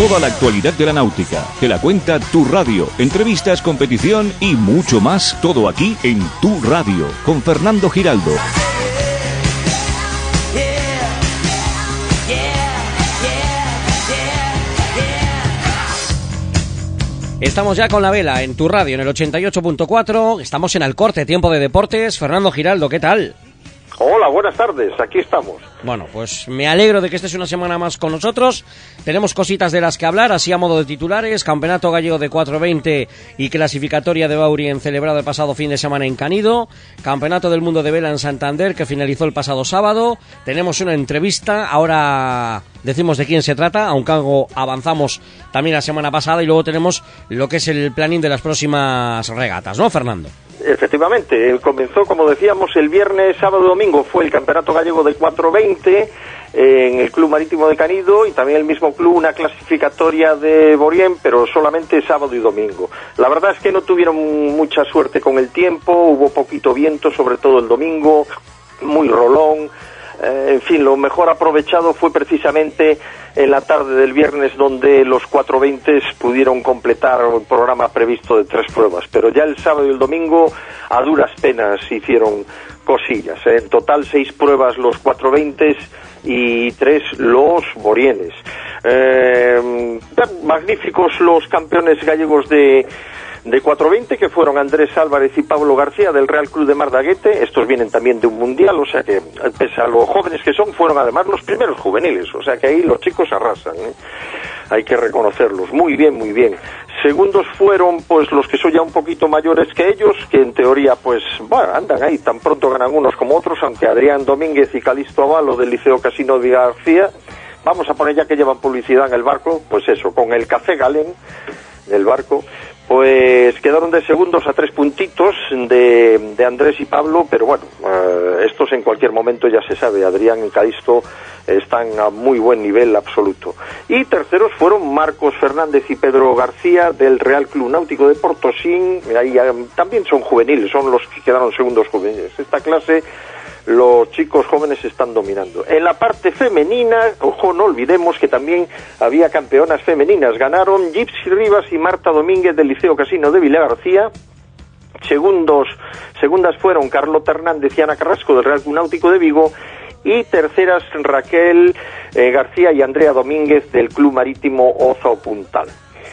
Toda la actualidad de la náutica, te la cuenta Tu Radio, entrevistas, competición y mucho más, todo aquí en Tu Radio, con Fernando Giraldo. Estamos ya con la vela en Tu Radio, en el 88.4, estamos en Alcorte, tiempo de deportes. Fernando Giraldo, ¿qué tal? Hola, buenas tardes, aquí estamos. Bueno, pues me alegro de que estés una semana más con nosotros. Tenemos cositas de las que hablar, así a modo de titulares. Campeonato Gallego de 420 y clasificatoria de Baurien celebrado el pasado fin de semana en Canido. Campeonato del Mundo de Vela en Santander, que finalizó el pasado sábado. Tenemos una entrevista, ahora decimos de quién se trata, aunque algo avanzamos también la semana pasada. Y luego tenemos lo que es el planning de las próximas regatas, ¿no, Fernando? Efectivamente, comenzó, como decíamos, el viernes, sábado y domingo fue el Campeonato Gallego de 420 en el Club Marítimo de Canido, y también el mismo club una clasificatoria de Borien, pero solamente sábado y domingo. La verdad es que no tuvieron mucha suerte con el tiempo, hubo poquito viento, sobre todo el domingo, muy rolón. En fin, lo mejor aprovechado fue precisamente en la tarde del viernes, donde los 420 pudieron completar el programa previsto de 3 pruebas, pero ya el sábado y el domingo a duras penas hicieron cosillas. En total 6 pruebas los 420 y 3 los borienes. Magníficos los campeones gallegos de 420, que fueron Andrés Álvarez y Pablo García del Real Club de Mardaguete. Estos vienen también de un mundial, o sea que, pese a lo jóvenes que son, fueron además los primeros juveniles, o sea que ahí los chicos arrasan, ¿eh? Hay que reconocerlos, muy bien, muy bien. Segundos fueron pues los que son ya un poquito mayores que ellos, que en teoría pues bueno, andan ahí, tan pronto ganan unos como otros, aunque Adrián Domínguez y Calixto Avalo del Liceo Casino de García, vamos a poner ya que llevan publicidad en el barco, pues eso, con el Café Galén del barco, pues quedaron de segundos a 3 puntitos de Andrés y Pablo, pero bueno, estos en cualquier momento ya se sabe, Adrián y Calixto están a muy buen nivel absoluto. Y terceros fueron Marcos Fernández y Pedro García del Real Club Náutico de Portosín, ahí también son juveniles, son los que quedaron segundos juveniles. Esta clase los chicos jóvenes están dominando. En la parte femenina, ojo, no olvidemos que también había campeonas femeninas. Ganaron Gypsy Rivas y Marta Domínguez del Liceo Casino de Villagarcía. Segundas fueron Carlota Hernández y Ana Carrasco del Real Club Náutico de Vigo. Y terceras Raquel García y Andrea Domínguez del Club Marítimo Ozo Puntal.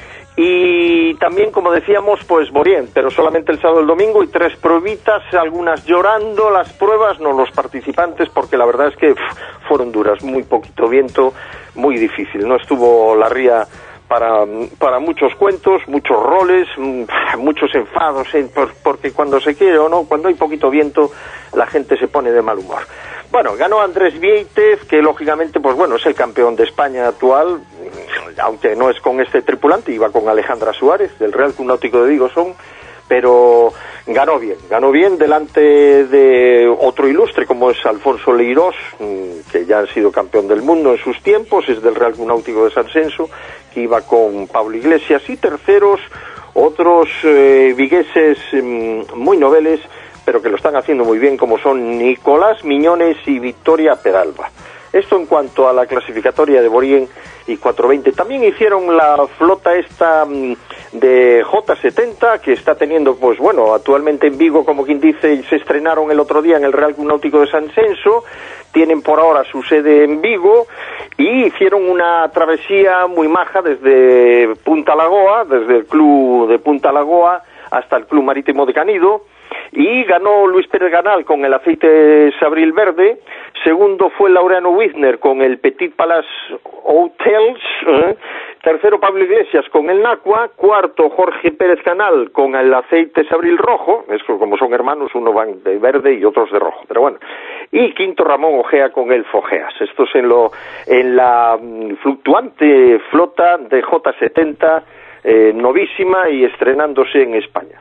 Y también, como decíamos, pues Borien, pero solamente el sábado y el domingo, y 3 pruebitas, algunas llorando las pruebas, no los participantes, porque la verdad es que fueron duras, muy poquito viento, muy difícil. No estuvo la ría para muchos cuentos, muchos roles, muchos enfados, porque cuando se quiere o no, cuando hay poquito viento, la gente se pone de mal humor. Bueno, ganó Andrés Vieitez, que lógicamente, pues bueno, es el campeón de España actual, aunque no es con este tripulante, iba con Alejandra Suárez, del Real Club Náutico de Vigo son, pero ganó bien delante de otro ilustre como es Alfonso Leirós, que ya ha sido campeón del mundo en sus tiempos, es del Real Club Náutico de San Censo, que iba con Pablo Iglesias, y terceros otros vigueses muy noveles, pero que lo están haciendo muy bien, como son Nicolás Miñones y Victoria Peralba. Esto en cuanto a la clasificatoria de Borien y 420. También hicieron la flota esta de J70, que está teniendo, pues bueno, actualmente en Vigo, como quien dice, se estrenaron el otro día en el Real Club Náutico de San Censo, tienen por ahora su sede en Vigo, y hicieron una travesía muy maja desde Punta Lagoa, desde el club de Punta Lagoa hasta el Club Marítimo de Canido, y ganó Luis Pérez Ganal con el aceite Sabril Verde. Segundo fue Laureano Wisner con el Petit Palace Hotels. Tercero Pablo Iglesias con el Nacua. Cuarto Jorge Pérez Canal con el aceite Sabril Rojo. Es que como son hermanos, uno van de verde y otros de rojo, pero bueno. Y quinto Ramón Ojea con el Fogeas. Esto es en la fluctuante flota de J70, novísima y estrenándose en España.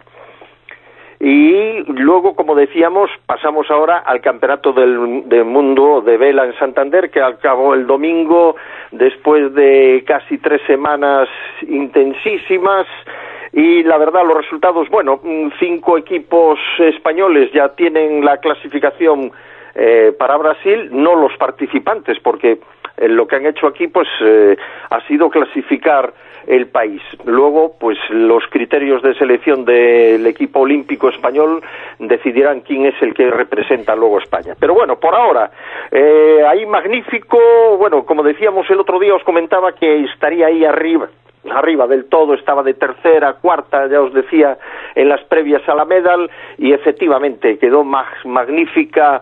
Y luego, como decíamos, pasamos ahora al Campeonato del Mundo de Vela en Santander, que acabó el domingo después de casi 3 semanas intensísimas. Y la verdad, los resultados, bueno, 5 equipos españoles ya tienen la clasificación para Brasil, no los participantes, porque lo que han hecho aquí pues ha sido clasificar el país. Luego, pues los criterios de selección del equipo olímpico español decidirán quién es el que representa luego a España. Pero bueno, por ahora, ahí magnífico, bueno, como decíamos el otro día, os comentaba que estaría ahí arriba del todo, estaba de tercera, cuarta, ya os decía, en las previas a la medal, y efectivamente quedó magnífica,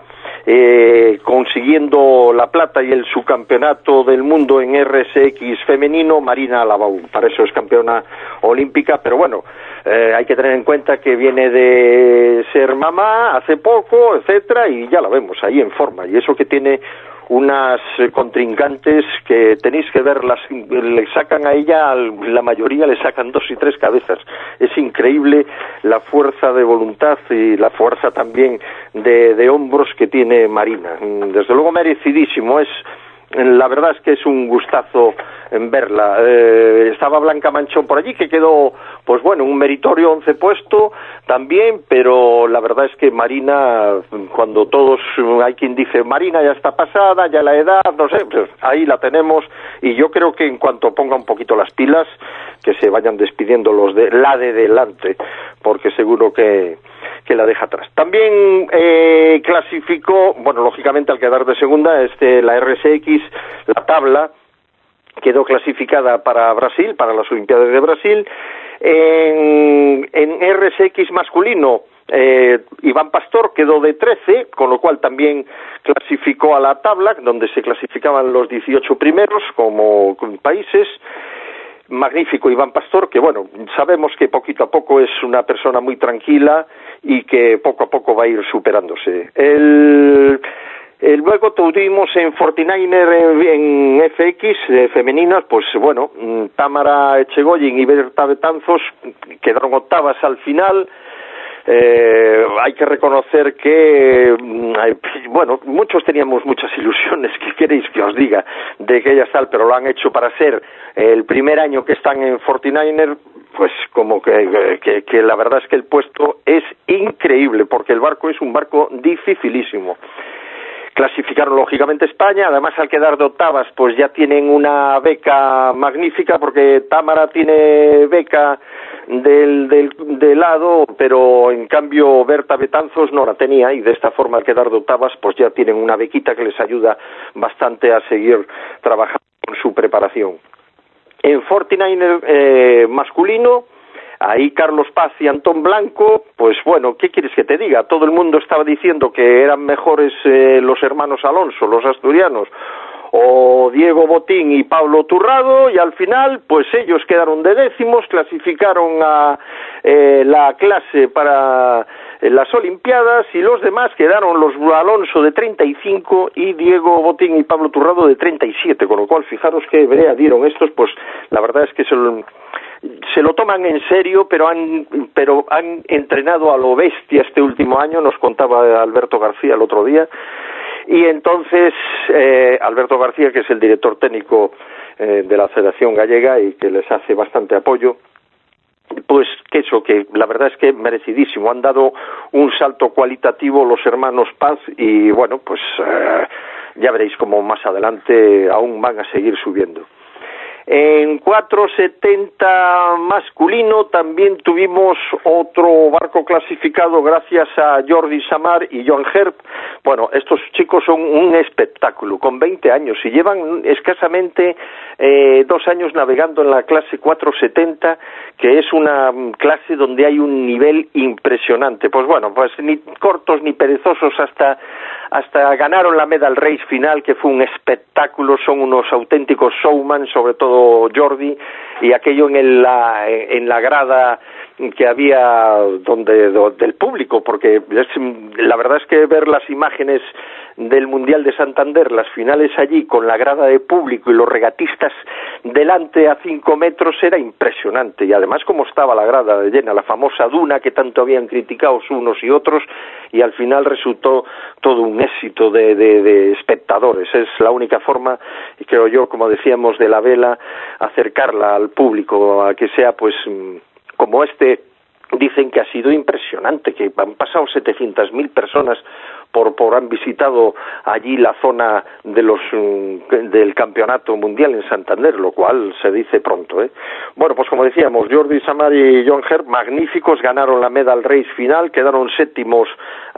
consiguiendo la plata y el subcampeonato del mundo en RSX femenino, Marina Alabaún. Para eso es campeona olímpica, pero bueno, hay que tener en cuenta que viene de ser mamá hace poco, etcétera, y ya la vemos ahí en forma, y eso que tiene unas contrincantes que tenéis que verlas, le sacan a ella, la mayoría le sacan 2 y 3 cabezas. Es increíble la fuerza de voluntad y la fuerza también de hombros que tiene Marina. Desde luego merecidísimo, la verdad es que es un gustazo en verla. Estaba Blanca Manchón por allí, que quedó, pues bueno, un meritorio 11 puesto también, pero la verdad es que Marina, cuando todos, hay quien dice, Marina ya está pasada, ya la edad, no sé, pues ahí la tenemos, y yo creo que en cuanto ponga un poquito las pilas, que se vayan despidiendo los de la de delante, porque seguro que la deja atrás. También clasificó, bueno, lógicamente al quedar de segunda, la RSX, la tabla, quedó clasificada para Brasil, para las Olimpiadas de Brasil. En RSX masculino, Iván Pastor quedó de 13, con lo cual también clasificó a la tabla, donde se clasificaban los 18 primeros como países. Magnífico Iván Pastor, que bueno, sabemos que poquito a poco es una persona muy tranquila y que poco a poco va a ir superándose. Luego tuvimos en 49er en FX femeninas, pues bueno, Tamara Echegoyen y Berta Betanzos quedaron octavas al final. Hay que reconocer que, bueno, muchos teníamos muchas ilusiones, ¿qué queréis que os diga? De que ellas tal, pero lo han hecho para ser el primer año que están en 49er, pues como que la verdad es que el puesto es increíble, porque el barco es un barco dificilísimo. Clasificaron lógicamente España, además al quedar de octavas pues ya tienen una beca magnífica, porque Támara tiene beca del lado, pero en cambio Berta Betanzos no la tenía, y de esta forma al quedar de octavas pues ya tienen una bequita que les ayuda bastante a seguir trabajando en su preparación. En 49er masculino, ahí Carlos Paz y Antón Blanco, pues bueno, ¿qué quieres que te diga? Todo el mundo estaba diciendo que eran mejores los hermanos Alonso, los asturianos, o Diego Botín y Pablo Turrado, y al final, pues ellos quedaron de décimos, clasificaron a la clase para las Olimpiadas, y los demás quedaron los Alonso de 35 y Diego Botín y Pablo Turrado de 37, con lo cual fijaros qué brea dieron estos, pues la verdad es que se lo toman en serio, pero han entrenado a lo bestia este último año, nos contaba Alberto García el otro día, y entonces Alberto García, que es el director técnico de la Federación Gallega y que les hace bastante apoyo, pues que la verdad es que merecidísimo, han dado un salto cualitativo los hermanos Paz, y bueno, pues ya veréis cómo más adelante aún van a seguir subiendo. En 470 masculino también tuvimos otro barco clasificado gracias a Jordi Samar y Joan Herb. Bueno, estos chicos son un espectáculo, con 20 años, y llevan escasamente 2 años navegando en la clase 470, que es una clase donde hay un nivel impresionante. Pues bueno, pues ni cortos ni perezosos hasta ganaron la medal race final, que fue un espectáculo, son unos auténticos showman, sobre todo Jordi, y aquello en la grada que había del público, porque la verdad es que ver las imágenes del Mundial de Santander, las finales allí con la grada de público y los regatistas delante a 5 metros, era impresionante, y además como estaba la grada llena, la famosa duna que tanto habían criticado unos y otros, y al final resultó todo un éxito de espectadores. Es la única forma, y creo yo, como decíamos, de la vela, acercarla al público, a que sea pues como dicen que ha sido impresionante, que han pasado 700.000 personas han visitado allí la zona de del campeonato mundial en Santander, lo cual se dice pronto, ¿eh? Bueno, pues como decíamos, Jordi Samar y John Hurt, magníficos, ganaron la medal race final, quedaron séptimos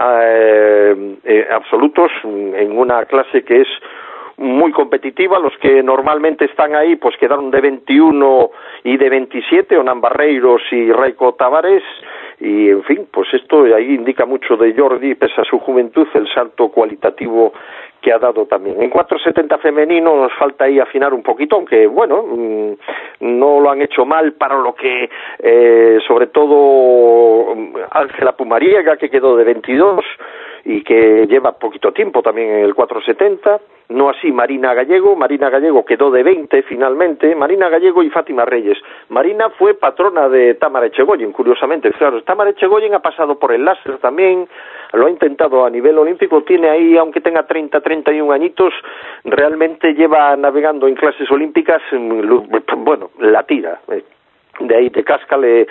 absolutos en una clase que es muy competitiva. Los que normalmente están ahí pues quedaron de 21 y de 27, Onan Barreiros y Raiko Tavares, y en fin, pues esto ahí indica mucho de Jordi, pese a su juventud, el salto cualitativo que ha dado también. En 470 femenino nos falta ahí afinar un poquito, aunque bueno, no lo han hecho mal para lo que sobre todo Ángela Pumariega, que quedó de 22 y que lleva poquito tiempo también en el 470, no así Marina Gallego quedó de 20 finalmente, Marina Gallego y Fátima Reyes. Marina fue patrona de Tamara Echegoyen, curiosamente, claro, Tamara Echegoyen ha pasado por el láser también, lo ha intentado a nivel olímpico, tiene ahí, aunque tenga 31 añitos, realmente lleva navegando en clases olímpicas, bueno, la tira, de ahí de casca le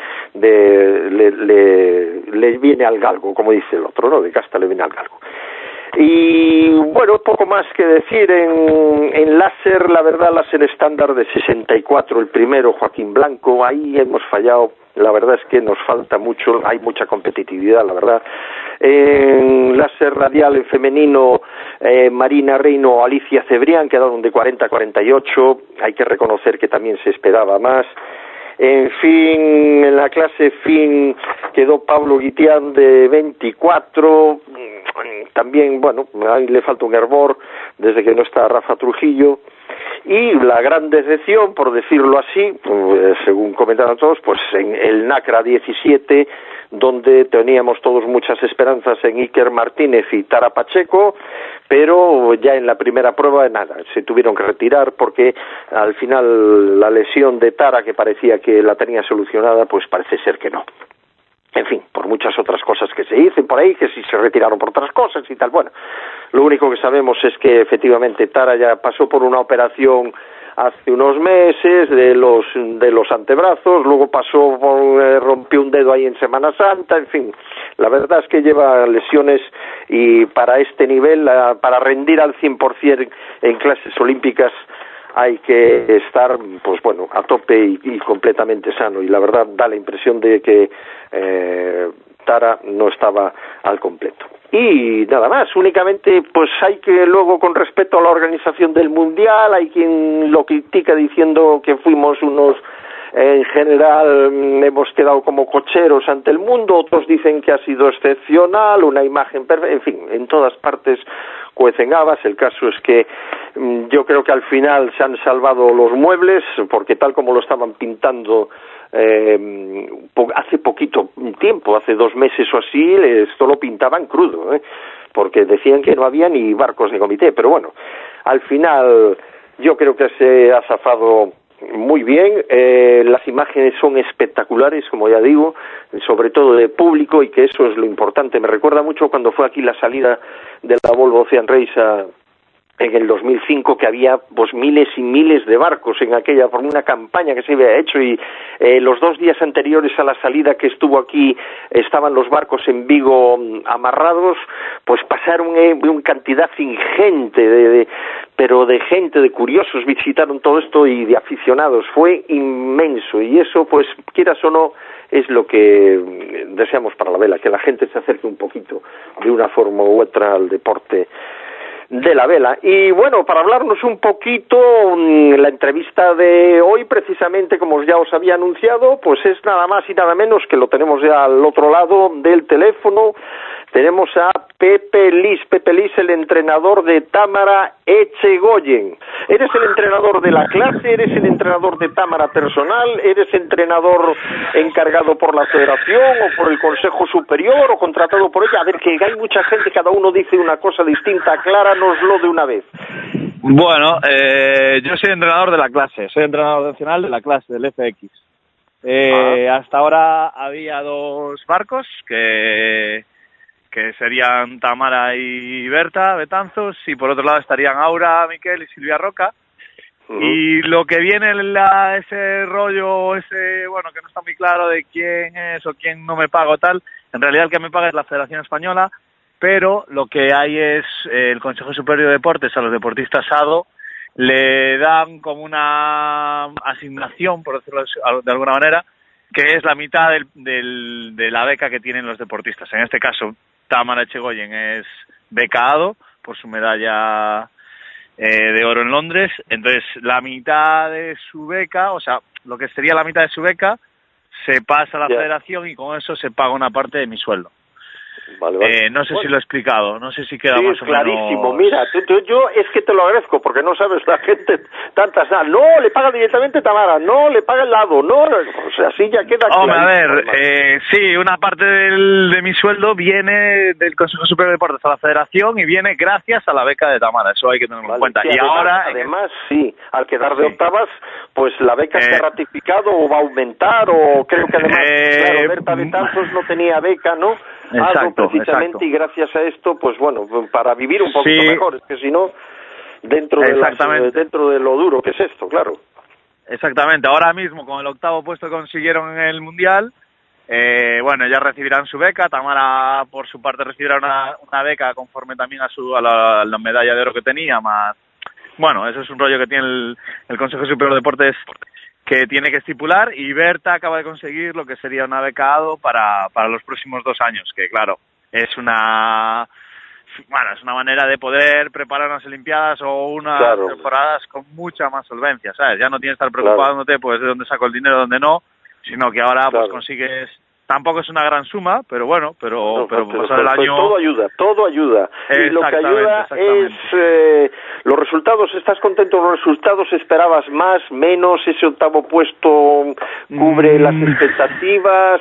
viene al galgo, como dice el otro, ¿no? De casca le viene al galgo. Y bueno, poco más que decir en láser, la verdad, láser estándar de 64, el primero, Joaquín Blanco, ahí hemos fallado, la verdad es que nos falta mucho, hay mucha competitividad, la verdad. En láser radial en femenino, Marina Reino o Alicia Cebrián quedaron de 40-48, hay que reconocer que también se esperaba más. En fin, en la clase fin quedó Pablo Guitián de 24, también, bueno, ahí le falta un hervor desde que no está Rafa Trujillo, y la gran decepción, por decirlo así, pues, según comentaron todos, pues en el NACRA 17, donde teníamos todos muchas esperanzas en Iker Martínez y Tara Pacheco, pero ya en la primera prueba nada, se tuvieron que retirar porque al final la lesión de Tara, que parecía que la tenía solucionada, pues parece ser que no. En fin, por muchas otras cosas que se dicen por ahí, que si se retiraron por otras cosas y tal. Bueno, lo único que sabemos es que efectivamente Tara ya pasó por una operación hace unos meses de los antebrazos, luego rompió un dedo ahí en Semana Santa, en fin, la verdad es que lleva lesiones y para este nivel, para rendir al 100% en clases olímpicas, hay que estar, pues bueno, a tope y completamente sano, y la verdad da la impresión de que Tara no estaba al completo. Y nada más, únicamente pues hay que luego, con respecto a la organización del Mundial, hay quien lo critica diciendo que fuimos unos, en general hemos quedado como cocheros ante el mundo, otros dicen que ha sido excepcional, una imagen perfecta, en fin, en todas partes cuecen habas. El caso es que yo creo que al final se han salvado los muebles, porque tal como lo estaban pintando hace poquito tiempo, hace 2 meses o así, esto lo pintaban crudo, porque decían que no había ni barcos ni comité, pero bueno, al final yo creo que se ha zafado muy bien. Las imágenes son espectaculares, como ya digo, sobre todo de público, y que eso es lo importante. Me recuerda mucho cuando fue aquí la salida de la Volvo Ocean Race en el 2005, que había pues miles y miles de barcos en aquella, por una campaña que se había hecho, y los 2 días anteriores a la salida que estuvo aquí estaban los barcos en Vigo amarrados, pues pasaron una cantidad ingente pero de gente, de curiosos, visitaron todo esto, y de aficionados, fue inmenso, y eso, pues quieras o no, es lo que deseamos para la vela, que la gente se acerque un poquito de una forma u otra al deporte de la vela. Y bueno, para hablarnos un poquito, la entrevista de hoy, precisamente como ya os había anunciado, pues es nada más y nada menos que lo tenemos ya al otro lado del teléfono. Tenemos a Pepe Lis, el entrenador de Tamara Echegoyen. ¿Eres el entrenador de la clase? ¿Eres el entrenador de Tamara personal? ¿Eres entrenador encargado por la federación o por el Consejo Superior o contratado por ella? A ver, que hay mucha gente, cada uno dice una cosa distinta. Acláranoslo de una vez. Bueno, yo soy entrenador de la clase, soy entrenador nacional de la clase, del FX. Hasta ahora había 2 barcos que serían Tamara y Berta Betanzos, y por otro lado estarían Aura, Miquel y Silvia Roca. Y lo que viene ese rollo, bueno, que no está muy claro de quién es o quién no me paga o tal, en realidad el que me paga es la Federación Española, pero lo que hay es el Consejo Superior de Deportes a los deportistas ADO le dan como una asignación, por decirlo de alguna manera, que es la mitad de la beca que tienen los deportistas. En este caso, Tamara Echegoyen es beca ADO por su medalla de oro en Londres. Entonces, la mitad de su beca, o sea, lo que sería la mitad de su beca, se pasa a la federación y con eso se paga una parte de mi sueldo. Vale. No sé si lo he explicado, no sé si queda más o menos... clarísimo. Mira, yo es que te lo agradezco, porque no sabes la gente tantas... no, le paga directamente Tamara, no, le paga el lado, no, o sea, así ya queda... Hombre, a ver, sí, una parte de mi sueldo viene del Consejo Superior de Deportes a la Federación y viene gracias a la beca de Tamara, eso hay que tenerlo en cuenta. Sí, y además, sí, al quedar de octavas, pues la beca se ha ratificado o va a aumentar, o creo que además, claro, Berta Betanzos no tenía beca, ¿no? Exacto, precisamente, y gracias a esto, pues bueno, para vivir un poquito mejor, es que si no, dentro de lo duro que es esto, claro. Exactamente, ahora mismo con el 8º puesto que consiguieron en el Mundial, bueno, ya recibirán su beca. Tamara por su parte recibirá una beca conforme también a la medalla de oro que tenía, más, bueno, eso es un rollo que tiene el Consejo Superior de Deportes que tiene que estipular, y Berta acaba de conseguir lo que sería una beca ADO para los próximos 2 años, que claro, es una manera de poder preparar unas Olimpiadas o unas temporadas con mucha más solvencia, ¿sabes? Ya no tienes que estar preocupándote pues de dónde saco el dinero, dónde no, sino que ahora pues consigues... Tampoco es una gran suma, pero bueno, pero pasar el año... Todo ayuda. Y lo que ayuda es los resultados. ¿Estás contento con los resultados? ¿Esperabas más, menos? ¿Ese 8º puesto cubre las expectativas?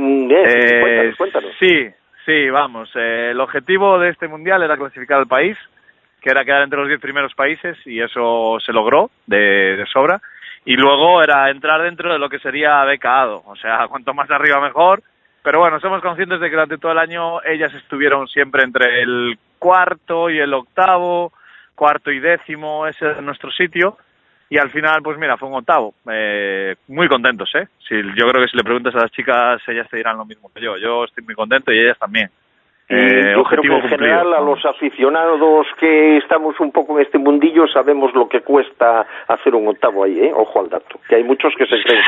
Cuéntanos. Sí, vamos. El objetivo de este Mundial era clasificar al país, que era quedar entre los 10 primeros países, y eso se logró de sobra. Y luego era entrar dentro de lo que sería beca ADO, o sea, cuanto más arriba mejor. Pero bueno, somos conscientes de que durante todo el año ellas estuvieron siempre entre el 4º y el 8º, 4º y 10º, ese es nuestro sitio. Y al final, pues mira, fue un 8º. Muy contentos, ¿eh? Yo creo que si le preguntas a las chicas, ellas te dirán lo mismo que yo. Yo estoy muy contento y ellas también. Yo creo que en general a los aficionados que estamos un poco en este mundillo sabemos lo que cuesta hacer un 8º ahí, ¿eh? Ojo al dato, que hay muchos que se creen,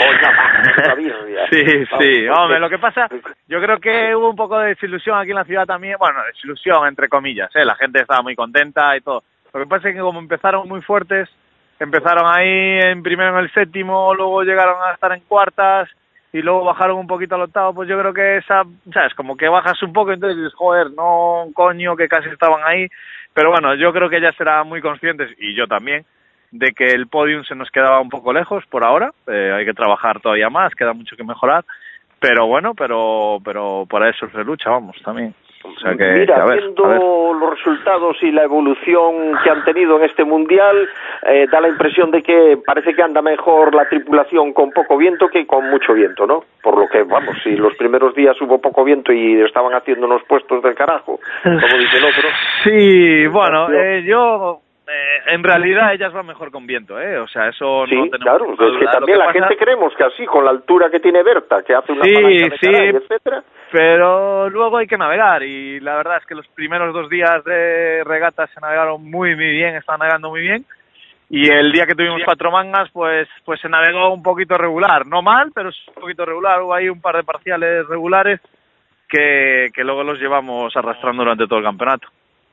Sí, hombre, lo que pasa, yo creo que hubo un poco de desilusión aquí en la ciudad también, bueno, desilusión entre comillas, la gente estaba muy contenta y todo. Lo que pasa es que como empezaron muy fuertes, empezaron ahí primero en el 7º, luego llegaron a estar en cuartas, y luego bajaron un poquito al 8º, pues yo creo que ¿sabes? Como que bajas un poco, entonces dices, joder, no, coño, que casi estaban ahí. Pero bueno, yo creo que ellas serán muy conscientes, y yo también, de que el podium se nos quedaba un poco lejos por ahora. Hay que trabajar todavía más, queda mucho que mejorar. Pero bueno, pero para eso se lucha, vamos, también. O sea que, mira, viendo los resultados y la evolución que han tenido en este Mundial, da la impresión de que parece que anda mejor la tripulación con poco viento que con mucho viento, ¿no? Por lo que, vamos, si los primeros días hubo poco viento y estaban haciendo unos puestos del carajo, como dice el otro. Sí, bueno, yo... en realidad ellas van mejor con viento, o sea, eso sí, no tenemos... claro, es que también la gente creemos que así, con la altura que tiene Berta, que hace una palanca de caray, etcétera. Pero luego hay que navegar, y la verdad es que los primeros 2 días de regata se navegaron muy bien, estaban navegando muy bien, y el día que tuvimos 4 mangas, pues se navegó un poquito regular, no mal, pero un poquito regular. Hubo ahí un par de parciales regulares que luego los llevamos arrastrando durante todo el campeonato.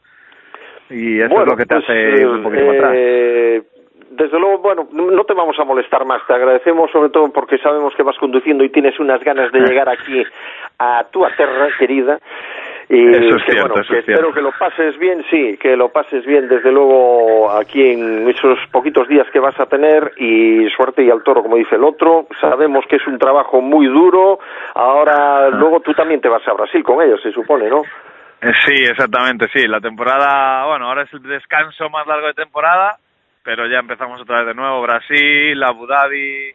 Y eso es lo que te hace un poquito para atrás. Desde luego, bueno, no te vamos a molestar más. Te agradecemos sobre todo porque sabemos que vas conduciendo y tienes unas ganas de llegar aquí a tu tierra querida. Y eso es cierto, bueno, espero que lo pases bien, sí, que lo pases bien desde luego aquí en esos poquitos días que vas a tener, y suerte y al toro, como dice el otro. Sabemos que es un trabajo muy duro. Ahora, luego tú también te vas a Brasil con ellos, se supone, ¿no? Sí, exactamente, sí. La temporada, bueno, ahora es el descanso más largo de temporada, pero ya empezamos otra vez de nuevo. Brasil, Abu Dhabi,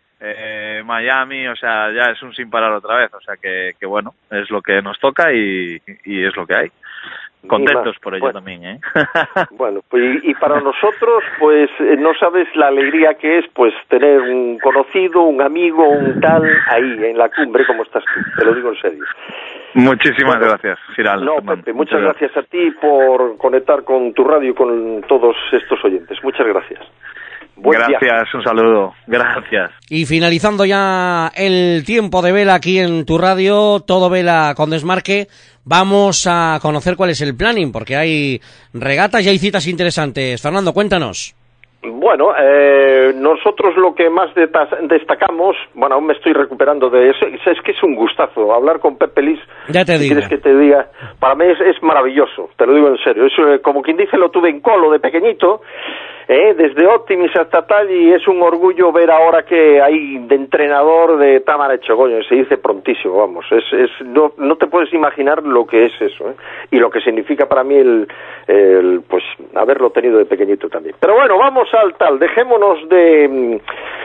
Miami, o sea, ya es un sin parar otra vez. O sea que bueno, es lo que nos toca y es lo que hay. Contentos por ello también, ¿eh? Bueno, pues y para nosotros, pues no sabes la alegría que es, pues tener un conocido, un amigo, un tal, ahí en la cumbre como estás tú, te lo digo en serio. Muchísimas gracias, Giral. No, Pepe, muchas gracias a ti por conectar con tu radio y con todos estos oyentes. Muchas gracias. Gracias, viaje. Un saludo. Gracias. Y finalizando ya el tiempo de vela aquí en tu radio, todo vela con desmarque, vamos a conocer cuál es el planning, porque hay regatas y hay citas interesantes. Fernando, cuéntanos. Bueno, nosotros lo que más destacamos, bueno, aún me estoy recuperando de eso, es que es un gustazo hablar con Pepe Lis. Ya te digo. ¿Quieres que te diga? Para mí es maravilloso, te lo digo en serio. Es como quien dice, lo tuve en Colo de pequeñito, desde Optimis hasta tal, y es un orgullo ver ahora que hay de entrenador de Támara Echegoyen, se dice prontísimo, vamos, no te puedes imaginar lo que es eso, y lo que significa para mí el pues haberlo tenido de pequeñito también. Pero bueno, vamos al tal, dejémonos de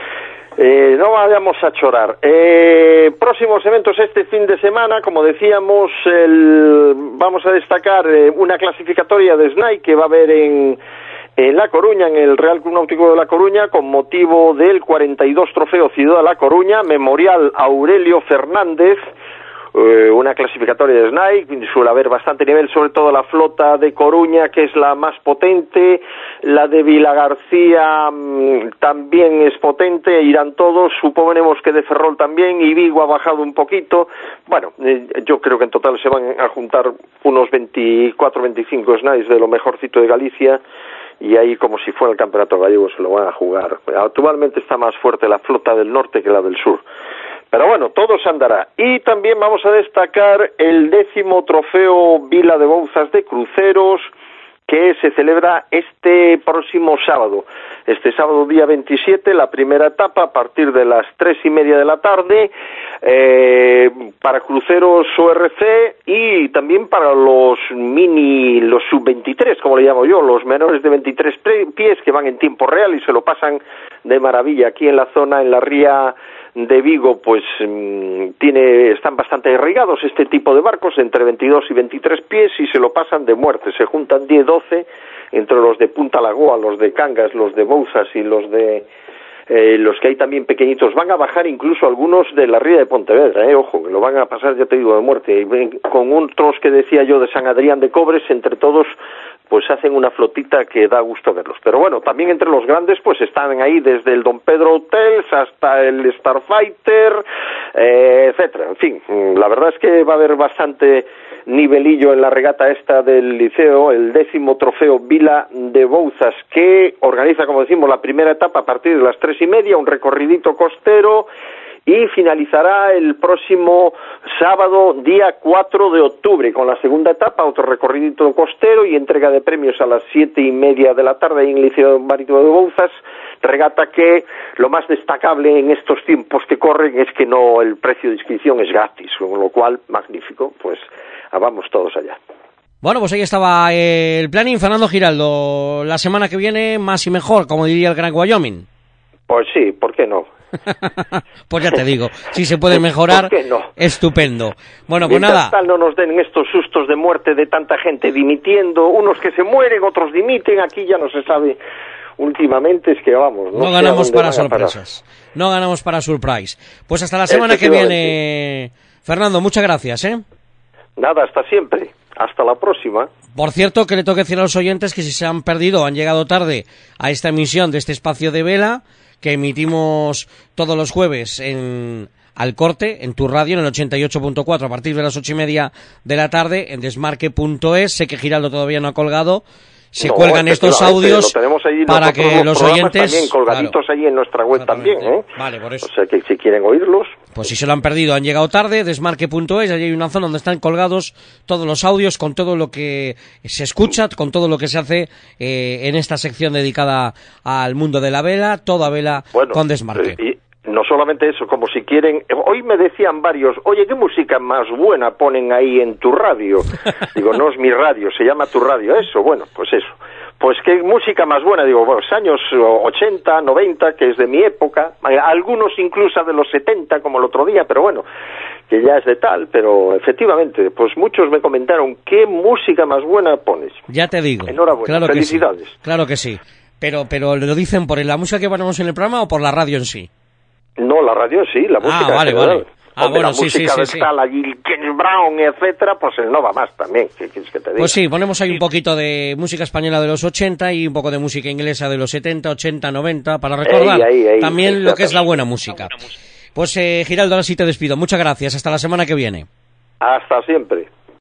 no vayamos a chorar. Próximos eventos este fin de semana, como decíamos, vamos a destacar una clasificatoria de SNAI que va a haber en La Coruña, en el Real Club Náutico de La Coruña, con motivo del 42 Trofeo Ciudad de La Coruña, Memorial Aurelio Fernández, una clasificatoria de SNAI, suele haber bastante nivel, sobre todo la flota de Coruña, que es la más potente, la de Vilagarcía también es potente, irán todos, suponemos que de Ferrol también, y Vigo ha bajado un poquito. Bueno, yo creo que en total se van a juntar unos 24-25 SNAIs de lo mejorcito de Galicia, y ahí, como si fuera el campeonato gallego, se lo van a jugar. Actualmente está más fuerte la flota del norte que la del sur. Pero bueno, todo se andará. Y también vamos a destacar el 10º Trofeo Vila de Bouzas de Cruceros, que se celebra este próximo sábado. Este sábado, día 27, la primera etapa, a partir de las 3:30 de la tarde, para cruceros ORC y también para los sub-23, como le llamo yo, los menores de 23 pies, que van en tiempo real y se lo pasan de maravilla. Aquí en la zona, en la ría de Vigo, pues están bastante irrigados este tipo de barcos, entre 22 y 23 pies, y se lo pasan de muerte. Se juntan 10-12 entre los de Punta Lagoa, los de Cangas, los de Bouzas y los que hay también pequeñitos. Van a bajar incluso algunos de la ría de Pontevedra, ojo, que lo van a pasar, ya te digo, de muerte. Y con otros que decía yo de San Adrián de Cobres, entre todos pues hacen una flotita que da gusto verlos. Pero bueno, también entre los grandes pues están ahí desde el Don Pedro Hotels hasta el Starfighter, etcétera. En fin, la verdad es que va a haber bastante nivelillo en la regata esta del Liceo, el 10º Trofeo Vila de Bouzas, que organiza, como decimos, la primera etapa a partir de las 3:30, un recorridito costero, y finalizará el próximo sábado, día 4 de octubre, con la segunda etapa, otro recorridito costero y entrega de premios a las 7:30 de la tarde en el Liceo Marítimo de Bouzas. Regata que lo más destacable en estos tiempos que corren es que el precio de inscripción es gratis, con lo cual, magnífico, pues vamos todos allá. Bueno, pues ahí estaba el planning. Fernando Giraldo, la semana que viene más y mejor, como diría el Gran Wyoming. Pues sí, ¿por qué no? Pues ya te digo, si se puede mejorar, ¿por qué no? Estupendo. Bueno, pues mientras nada. Tal no nos den estos sustos de muerte de tanta gente dimitiendo, unos que se mueren, otros dimiten, aquí ya no se sabe. Últimamente es que vamos, no ganamos para sorpresas. No ganamos para surprise. Pues hasta la semana que viene, Fernando, muchas gracias, Nada, hasta siempre. Hasta la próxima. Por cierto, que le tengo que decir a los oyentes que si se han perdido o han llegado tarde a esta emisión de este espacio de vela, que emitimos todos los jueves al corte, en tu radio, en el 88.4, a partir de las 8:30 de la tarde, en desmarque.es. Sé que Giraldo todavía no ha colgado. Cuelgan estos audios para que los oyentes... También colgaditos allí en nuestra web también, Vale, por eso. O sea que si quieren oírlos... Pues si se lo han perdido, han llegado tarde, desmarque.es, allí hay una zona donde están colgados todos los audios con todo lo que se escucha, con todo lo que se hace en esta sección dedicada al mundo de la vela, toda vela con desmarque. No solamente eso, como si quieren... Hoy me decían varios, oye, ¿qué música más buena ponen ahí en tu radio? Digo, no es mi radio, se llama tu radio. Eso, bueno, pues eso. Pues qué música más buena, digo, los años 80, 90, que es de mi época, algunos incluso de los 70, como el otro día, pero bueno, que ya es de tal, pero efectivamente, pues muchos me comentaron, ¿qué música más buena pones? Ya te digo. Enhorabuena, claro, felicidades. Que sí, claro que sí. Pero ¿lo dicen por la música que ponemos en el programa o por la radio en sí? No, la radio sí, la música. Vale. la música de tal, allí James Brown, etcétera, pues él no va más también, ¿qué quieres que te diga? Pues sí, ponemos ahí un poquito de música española de los 80 y un poco de música inglesa de los 70, 80, 90, para recordar también lo que es la buena música. Pues Giraldo, ahora sí te despido. Muchas gracias, hasta la semana que viene. Hasta siempre.